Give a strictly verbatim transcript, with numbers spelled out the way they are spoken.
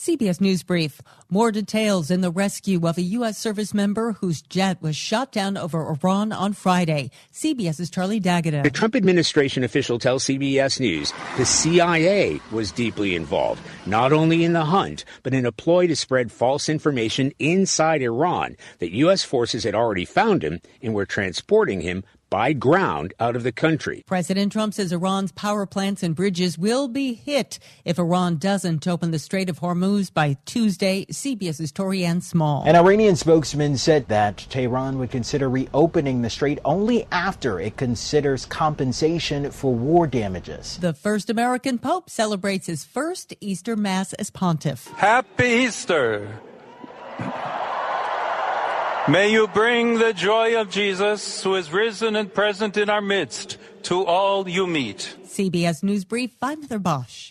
C B S News Brief. More details in the rescue of a U S service member whose jet was shot down over Iran on Friday. CBS's Charlie D'Agata. The Trump administration official tells C B S News the C I A was deeply involved, not only in the hunt, but in a ploy to spread false information inside Iran that U S forces had already found him and were transporting him by ground out of the country. President Trump says Iran's power plants and bridges will be hit if Iran doesn't open the Strait of Hormuz by Tuesday. CBS's Torianne Small. An Iranian spokesman said that Tehran would consider reopening the strait only after it considers compensation for war damages. The first American pope celebrates his first Easter Mass as pontiff. Happy Easter! May you bring the joy of Jesus, who is risen and present in our midst, to all you meet. C B S News Brief, I'm Heather Bosch.